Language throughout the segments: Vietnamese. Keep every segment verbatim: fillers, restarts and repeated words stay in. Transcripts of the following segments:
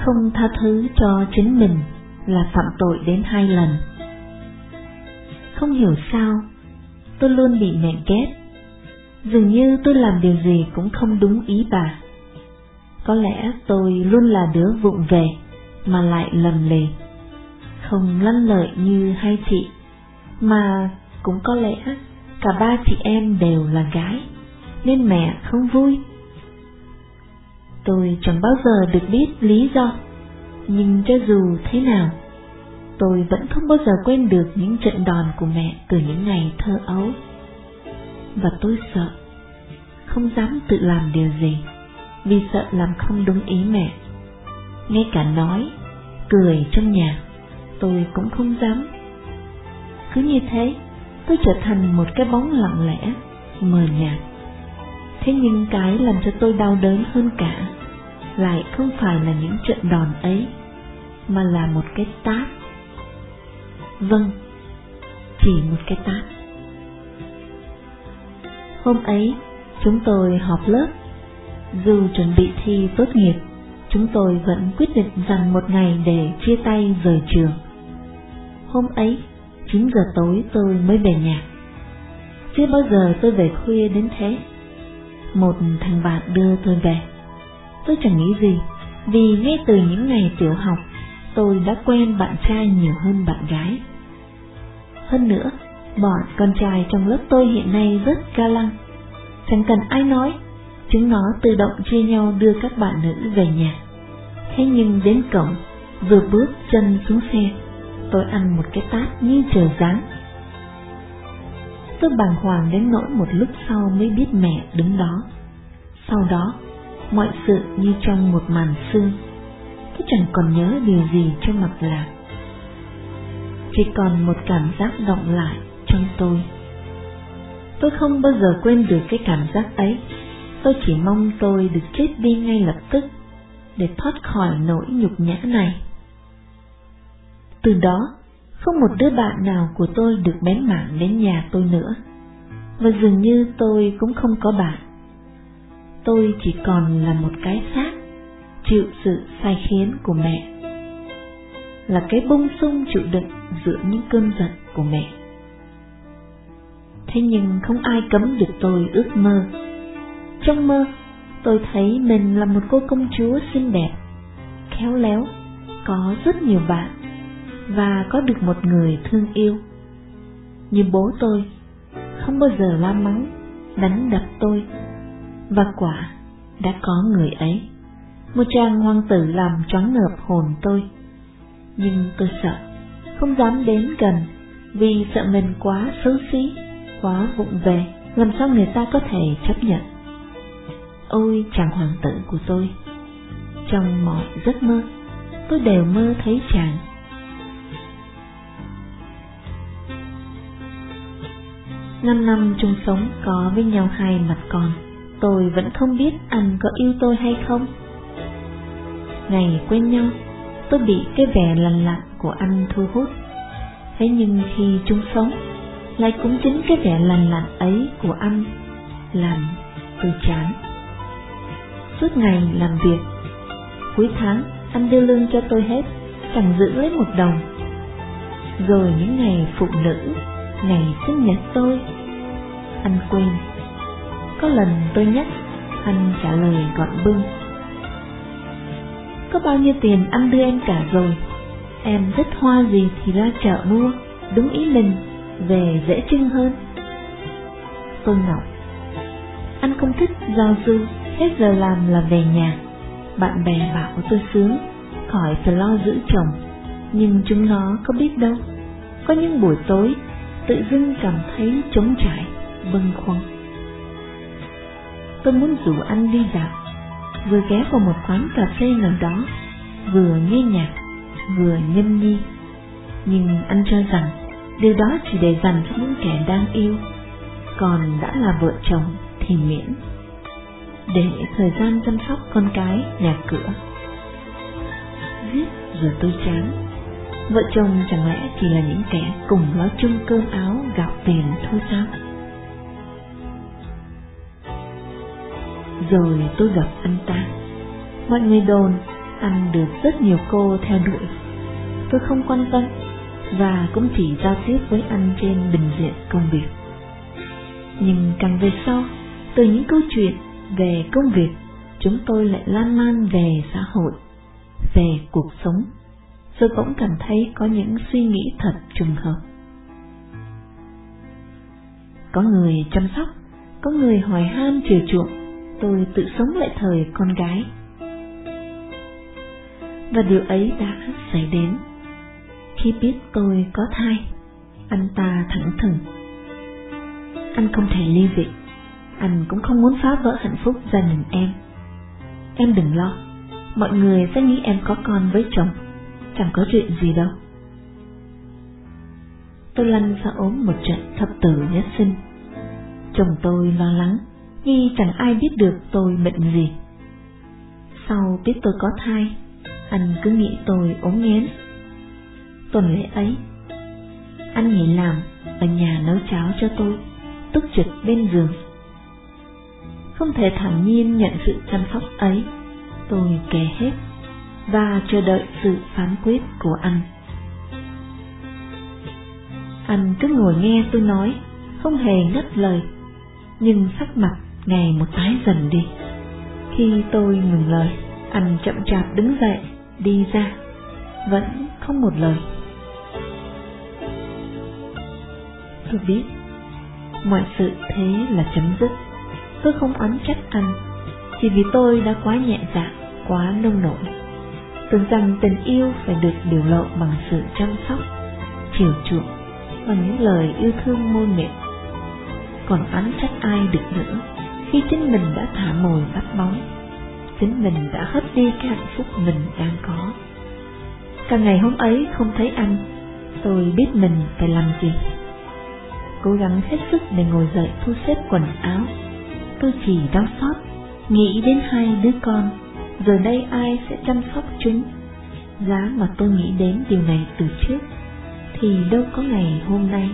không tha thứ cho chính mình là phạm tội đến hai lần. Không hiểu sao, tôi luôn bị mẹ ghét. Dường như tôi làm điều gì cũng không đúng ý bà. Có lẽ tôi luôn là đứa vụng về mà lại lầm lì, không lanh lợi như hai chị, mà cũng có lẽ cả ba chị em đều là gái, nên mẹ không vui. Tôi chẳng bao giờ được biết lý do, nhưng cho dù thế nào, tôi vẫn không bao giờ quên được những trận đòn của mẹ từ những ngày thơ ấu. Và tôi sợ, không dám tự làm điều gì, vì sợ làm không đúng ý mẹ. Ngay cả nói, cười trong nhà, tôi cũng không dám. Cứ như thế, tôi trở thành một cái bóng lặng lẽ, mờ nhạt. Thế nhưng cái làm cho tôi đau đớn hơn cả lại không phải là những trận đòn ấy, mà là một cái tát. Vâng, chỉ một cái tát. Hôm ấy, chúng tôi họp lớp. Dù chuẩn bị thi tốt nghiệp, chúng tôi vẫn quyết định dành một ngày để chia tay rời trường. Hôm ấy, chín giờ tối tôi mới về nhà. Chưa bao giờ tôi về khuya đến thế. Một thằng bạn đưa tôi về. Tôi chẳng nghĩ gì, vì ngay từ những ngày tiểu học, tôi đã quen bạn trai nhiều hơn bạn gái. Hơn nữa, bọn con trai trong lớp tôi hiện nay rất ga lăng. Chẳng cần ai nói, chúng nó tự động chia nhau đưa các bạn nữ về nhà. Thế nhưng đến cổng, vừa bước chân xuống xe, tôi ăn một cái tát như trời giáng. Tôi bàng hoàng đến nỗi một lúc sau mới biết mẹ đứng đó. Sau đó, mọi sự như trong một màn sương. Tôi chẳng còn nhớ điều gì trong mạch lạc. Chỉ còn một cảm giác đọng lại trong tôi. Tôi không bao giờ quên được cái cảm giác ấy. Tôi chỉ mong tôi được chết đi ngay lập tức, để thoát khỏi nỗi nhục nhã này. Từ đó, không một đứa bạn nào của tôi được bén mảng đến nhà tôi nữa. Và dường như tôi cũng không có bạn. Tôi chỉ còn là một cái xác, chịu sự sai khiến của mẹ. Là cái bông sung chịu đựng giữa những cơn giận của mẹ. Thế nhưng không ai cấm được tôi ước mơ. Trong mơ, tôi thấy mình là một cô công chúa xinh đẹp, khéo léo, có rất nhiều bạn, và có được một người thương yêu. Như bố tôi, không bao giờ la mắng, đánh đập tôi. Và quả, đã có người ấy, một chàng hoàng tử làm choáng ngợp hồn tôi. Nhưng tôi sợ, không dám đến gần, vì sợ mình quá xấu xí, quá vụng về, làm sao người ta có thể chấp nhận. Ôi chàng hoàng tử của tôi, trong mọi giấc mơ, tôi đều mơ thấy chàng. Năm năm chung sống có với nhau hai mặt con, tôi vẫn không biết anh có yêu tôi hay không. Ngày quen nhau, tôi bị cái vẻ lành lặn của anh thu hút. Thế nhưng khi chung sống, lại cũng chính cái vẻ lành lặn ấy của anh làm tôi chán. Suốt ngày làm việc, cuối tháng anh đưa lương cho tôi hết, chẳng giữ lấy một đồng. Rồi những ngày phụ nữ, ngày sinh nhật tôi, anh quên. Có lần tôi nhắc, anh trả lời gọn bưng: có bao nhiêu tiền anh đưa em cả rồi, em thích hoa gì thì ra chợ mua, đúng ý mình, về dễ trưng hơn. Tôi ngọc: anh không thích giao du, hết giờ làm là về nhà. Bạn bè bảo tôi sướng, khỏi phải lo giữ chồng, nhưng chúng nó có biết đâu. Có những buổi tối tự dưng cảm thấy trống trải, bâng khuâng. Tôi muốn rủ anh đi dạo, vừa ghé vào một quán cà phê nào đó, vừa nghe nhạc, vừa nhâm nhi. Nhưng anh cho rằng điều đó chỉ để dành cho những kẻ đang yêu, còn đã là vợ chồng thì miễn, để thời gian chăm sóc con cái, nhà cửa. Giết rồi tôi chán. Vợ chồng chẳng lẽ chỉ là những kẻ cùng lo chung cơm áo gạo tiền thôi sao? Rồi tôi gặp anh ta. Mọi người đồn anh được rất nhiều cô theo đuổi. Tôi không quan tâm và cũng chỉ giao tiếp với anh trên bình diện công việc. Nhưng càng về sau, từ những câu chuyện về công việc, chúng tôi lại lan man về xã hội, về cuộc sống, rồi bỗng cảm thấy có những suy nghĩ thật trùng hợp. Có người chăm sóc, có người hỏi han chiều chuộng, tôi tự sống lại thời con gái. Và điều ấy đã xảy đến. Khi biết tôi có thai, anh ta thẳng thừng: anh không thể ly dị, anh cũng không muốn phá vỡ hạnh phúc gia đình em. Em đừng lo, mọi người sẽ nghĩ em có con với chồng, chẳng có chuyện gì đâu. Tôi lăn ra ốm một trận thập tử nhất sinh. Chồng tôi lo lắng, vì chẳng ai biết được tôi bệnh gì. Sau biết tôi có thai, anh cứ nghĩ tôi ốm nghén. Tuần lễ ấy, anh nghỉ làm, ở nhà nấu cháo cho tôi, túc trực bên giường. Không thể thản nhiên nhận sự chăm sóc ấy, tôi kể hết và chờ đợi sự phán quyết của anh. Anh cứ ngồi nghe tôi nói, không hề ngắt lời, nhưng sắc mặt ngày một tái dần đi. Khi tôi ngừng lời, anh chậm chạp đứng dậy, đi ra, vẫn không một lời. Tôi biết mọi sự thế là chấm dứt. Tôi không oán trách anh, chỉ vì tôi đã quá nhẹ dạ, quá nông nổi, tưởng rằng tình yêu phải được biểu lộ bằng sự chăm sóc, chiều chuộng, bằng những lời yêu thương môi miệng. Còn oán trách ai được nữa, khi chính mình đã thả mồi bắt bóng, chính mình đã hất đi cái hạnh phúc mình đang có. Cả ngày hôm ấy không thấy anh, tôi biết mình phải làm gì. Cố gắng hết sức để ngồi dậy thu xếp quần áo. Tôi chỉ đau xót, nghĩ đến hai đứa con, giờ đây ai sẽ chăm sóc chúng. Giá mà tôi nghĩ đến điều này từ trước, thì đâu có ngày hôm nay.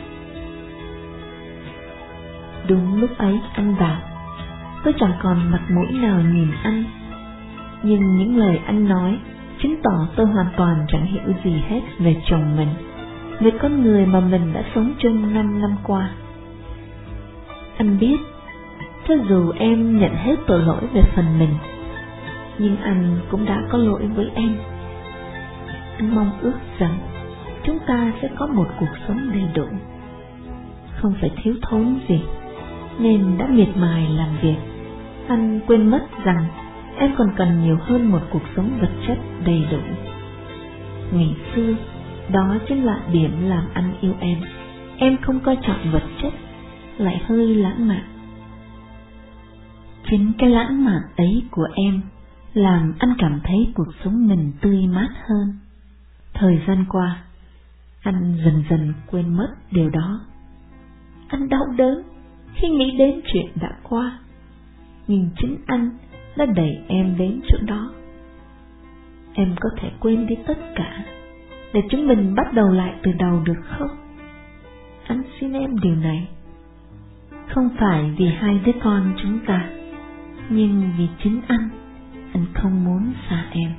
Đúng lúc ấy anh vào, tôi chẳng còn mặt mũi nào nhìn anh. Nhưng những lời anh nói chứng tỏ tôi hoàn toàn chẳng hiểu gì hết về chồng mình, về con người mà mình đã sống chung năm năm qua. Anh biết, cho dù em nhận hết tội lỗi về phần mình, nhưng anh cũng đã có lỗi với em. Anh mong ước rằng chúng ta sẽ có một cuộc sống đầy đủ, không phải thiếu thốn gì, nên đã miệt mài làm việc. Anh quên mất rằng em còn cần nhiều hơn một cuộc sống vật chất đầy đủ. Ngày xưa, đó chính là điểm làm anh yêu em. Em không coi trọng vật chất, lại hơi lãng mạn. Chính cái lãng mạn ấy của em làm anh cảm thấy cuộc sống mình tươi mát hơn. Thời gian qua, anh dần dần quên mất điều đó. Anh đau đớn khi nghĩ đến chuyện đã qua, nhưng chính anh đã đẩy em đến chỗ đó. Em có thể quên đi tất cả để chúng mình bắt đầu lại từ đầu được không? Anh xin em điều này, không phải vì hai đứa con chúng ta, nhưng vì chính anh. Anh không muốn xa em.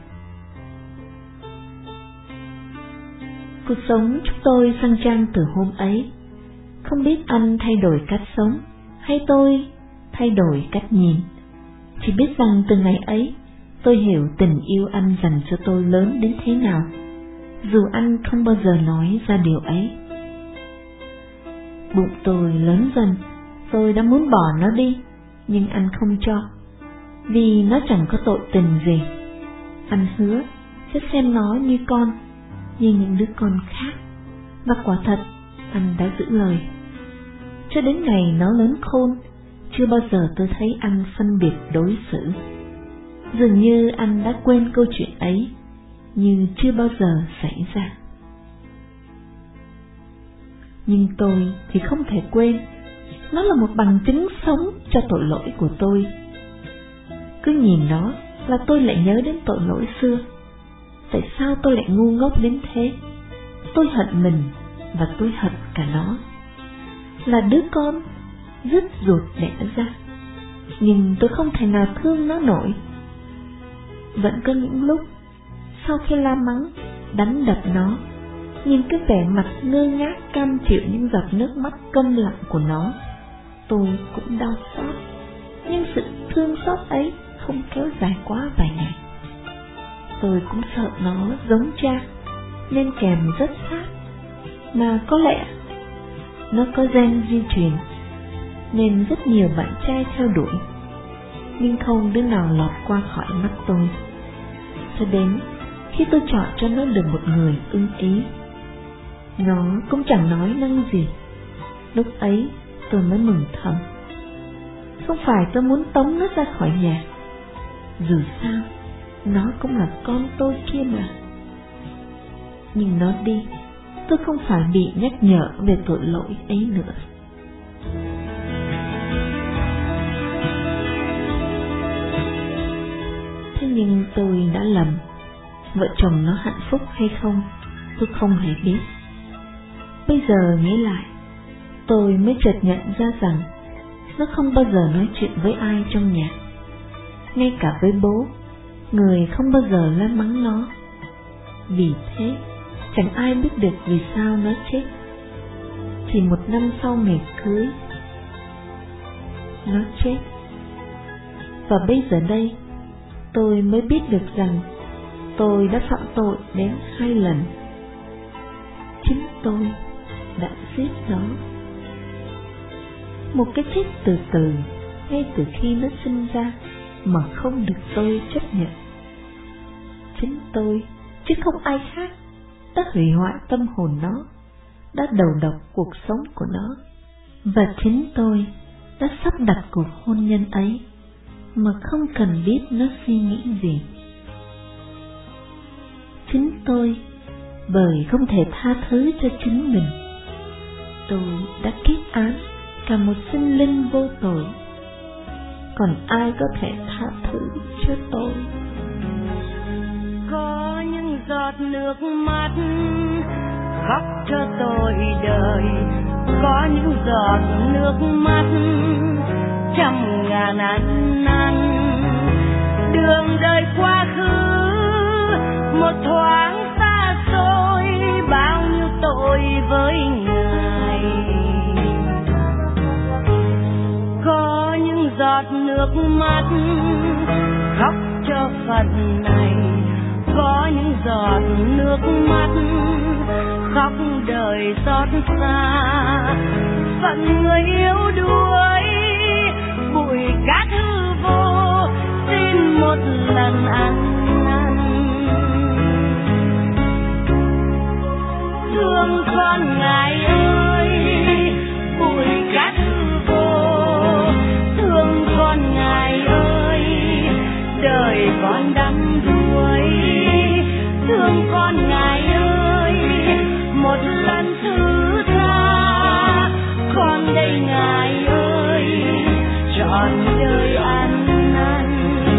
Cuộc sống chúng tôi sang trang từ hôm ấy. Không biết anh thay đổi cách sống, hay tôi thay đổi cách nhìn. Chỉ biết rằng từ ngày ấy, tôi hiểu tình yêu anh dành cho tôi lớn đến thế nào, dù anh không bao giờ nói ra điều ấy. Bụng tôi lớn dần, tôi đã muốn bỏ nó đi, nhưng anh không cho, vì nó chẳng có tội tình gì. Anh hứa sẽ xem nó như con, như những đứa con khác, và quả thật anh đã giữ lời. Cho đến ngày nó lớn khôn, chưa bao giờ tôi thấy anh phân biệt đối xử. Dường như anh đã quên câu chuyện ấy, như chưa bao giờ xảy ra. Nhưng tôi thì không thể quên. Nó là một bằng chứng sống cho tội lỗi của tôi. Cứ nhìn nó là tôi lại nhớ đến tội lỗi xưa. Tại sao tôi lại ngu ngốc đến thế? Tôi hận mình và tôi hận cả nó. Là đứa con rứt ruột đẻ ra, nhưng tôi không thể nào thương nó nổi. vẫn có những lúc sau khi la mắng, đánh đập nó, nhìn cái vẻ mặt ngơ ngác cam chịu những giọt nước mắt câm lặng của nó, tôi cũng đau xót. Nhưng sự thương xót ấy không kéo dài quá vài ngày. Tôi cũng sợ nó giống cha nên kèm rất sát, mà có lẽ nó có gen di truyền nên rất nhiều bạn trai theo đuổi, nhưng không đứa nào lọt qua khỏi mắt tôi. Cho đến khi tôi chọn cho nó được một người ưng ý, nó cũng chẳng nói năng gì. Lúc ấy tôi mới mừng thầm. Không phải tôi muốn tống nó ra khỏi nhà, dù sao nó cũng là con tôi kia mà. Nhưng nó đi, tôi không phải bị nhắc nhở về tội lỗi ấy nữa. Thế nhưng tôi đã lầm. Vợ chồng nó hạnh phúc hay không, tôi không hề biết. Bây giờ nghĩ lại, tôi mới chợt nhận ra rằng nó không bao giờ nói chuyện với ai trong nhà, ngay cả với bố, người không bao giờ la mắng nó. Vì thế, chẳng ai biết được vì sao nó chết. Chỉ một năm sau ngày cưới, nó chết. Và bây giờ đây, tôi mới biết được rằng tôi đã phạm tội đến hai lần. Chính tôi đã giết nó. Một cái chết từ từ ngay từ khi nó sinh ra mà không được tôi chấp nhận. Chính tôi, chứ không ai khác, đã hủy hoại tâm hồn nó, đã đầu độc cuộc sống của nó. Và chính tôi đã sắp đặt cuộc hôn nhân ấy mà không cần biết nó suy nghĩ gì. Chính tôi, bởi không thể tha thứ cho chính mình, tôi đã kết án cả một sinh linh vô tội. Còn ai có thể tha thứ cho tôi? Có những giọt nước mắt khóc cho tôi đời, có những giọt nước mắt trăm ngàn ăn năn. Đường đời quá khứ một thoáng xa xôi, bao nhiêu tội với Ngài. Có những giọt nước mắt khóc cho phận này, có những giọt nước mắt khóc đời xót xa. Phận người yếu đuối bụi cát hư vô, xin một lần ăn năn. Thương con Ngài ơi, bụi cát hư vô, thương con Ngài ơi, đời con đắm đuối. Thương con Ngài ơi, một lần thứ tha, con đây Ngài ơi, trọn đời ăn năn.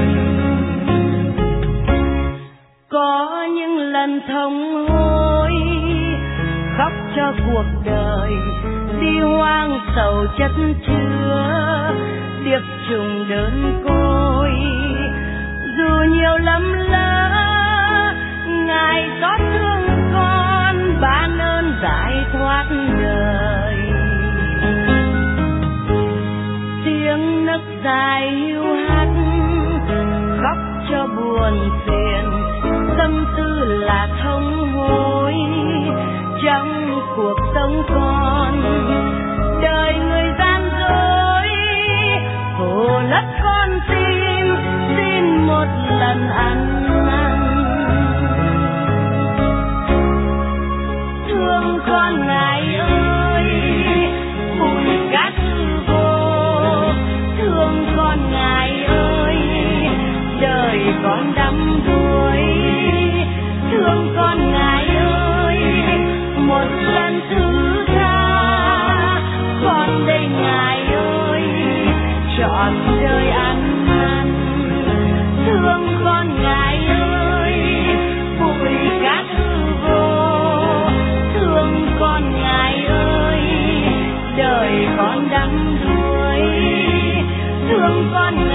Có những lần thống hối khóc cho cuộc đời, đi hoang sầu chất chứa, điệp trùng đơn côi. Dù nhiều lầm lỡ, Ngài xót thương con, ban ơn giải thoát đời. Tiếng nấc dài hiu hắt khóc cho buồn phiền, tâm tư là thống hối trong cuộc sống con. Đời người gian dối khổ lất con tim, xin một lần ăn năn. Thương con Ngài ơi, bụi cát hư vô, thương con Ngài ơi, đời con đắm đuối. Thương con Ngài ơi, một lần thứ tha, con đây Ngài ơi, trọn đời ăn năn. Thương con Ngài ơi, bụi cát hư vô, thương con Ngài ơi, đời con đắm đuối. Thương con